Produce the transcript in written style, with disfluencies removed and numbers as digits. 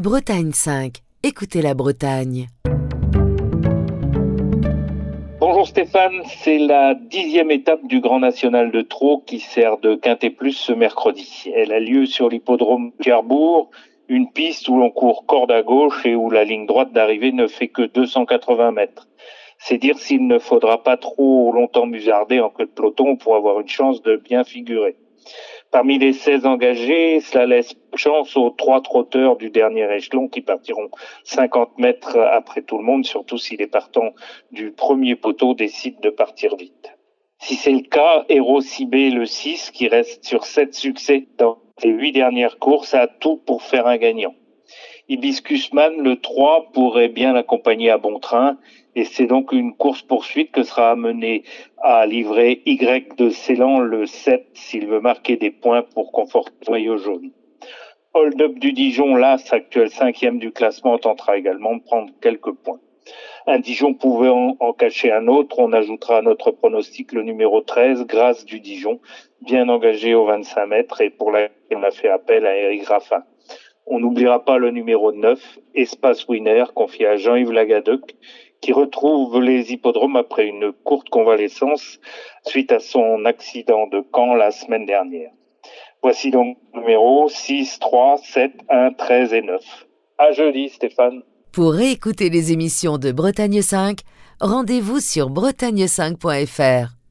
Bretagne 5, écoutez la Bretagne. Bonjour Stéphane, c'est la 10e étape du Grand National de Trot qui sert de Quintet Plus ce mercredi. Elle a lieu sur l'hippodrome Cherbourg, une piste où l'on court corde à gauche et où la ligne droite d'arrivée ne fait que 280 mètres. C'est dire s'il ne faudra pas trop longtemps musarder en queue de peloton pour avoir une chance de bien figurer. Parmi les 16 engagés, cela laisse chance aux 3 trotteurs du dernier échelon qui partiront 50 mètres après tout le monde, surtout si les partants du premier poteau décident de partir vite. Si c'est le cas, Hero Cibé, le 6, qui reste sur 7 succès dans les 8 dernières courses, a tout pour faire un gagnant. Hibiscus Man, le 3, pourrait bien l'accompagner à bon train, et c'est donc une course-poursuite que sera amenée à livrer Y de Ceylan, le 7, s'il veut marquer des points pour conforter le maillot jaune. Hold Up du Dijon, l'As, actuel 5e du classement, tentera également de prendre quelques points. Un Dijon pouvait en cacher un autre, on ajoutera à notre pronostic le numéro 13, Grâce du Dijon, bien engagé aux 25 mètres, et pour laquelle on a fait appel à Eric Raffin. On n'oubliera pas le numéro 9, Espace Winner, confié à Jean-Yves Lagadec, qui retrouve les hippodromes après une courte convalescence suite à son accident de Caen la semaine dernière. Voici donc le numéro 6, 3, 7, 1, 13 et 9. À jeudi, Stéphane. Pour réécouter les émissions de Bretagne 5, rendez-vous sur bretagne5.fr.